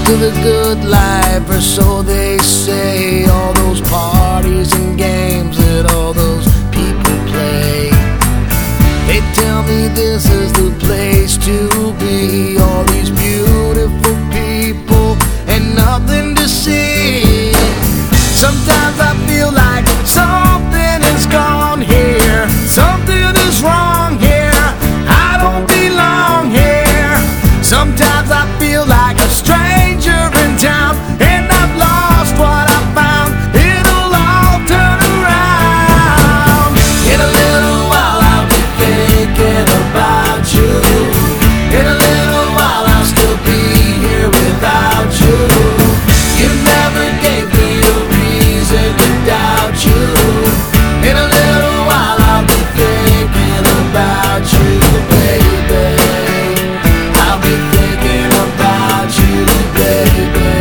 to the good life, or so they say. All those parties and games that all those people play. They tell me this is the place to be. All these beautiful people and nothing to see. Sometimes I feel like something is gone here. Something is wrong here. I don't belong here. Sometimes I feel like a stranger in town, and I've lost what I found. It'll all turn around. In a little while I'll be thinking about you. In a little while I'll still be here without you. You never gave me a reason to doubt you. In a little while I'll be thinking about you, baby. I'll be thinking about you, baby.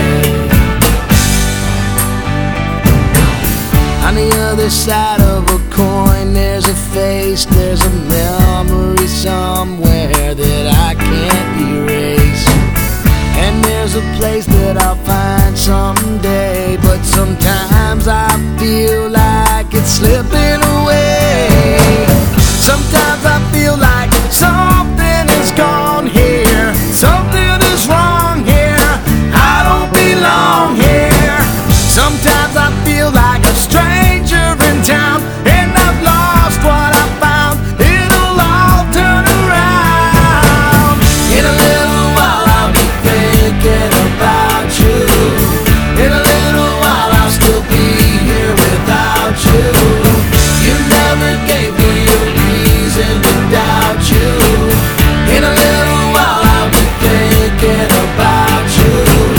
On the other side of a coin, there's a face, there's a memory somewhere that I can't erase. And there's a place that I'll find someday, but sometimes I feel like it's slipping away. Sometimes I feel like something is gone here. Something is wrong here. I don't belong here. Sometimes I feel like a stranger in town, and I've lost what I found. It'll all turn around. In a little while I'll be thinking about you. In a little while I'll still be here without you. You never gave me a reason to doubt you. In a little while I'll be thinking about you.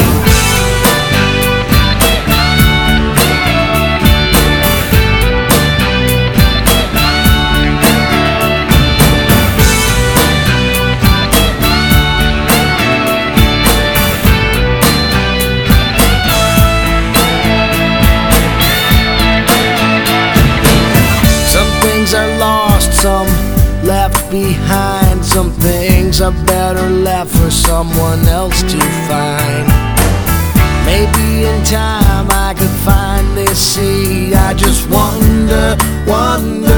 Some things are lost, some left behind. Some things are better left for someone else to find. Maybe in time I could finally see. I just wonder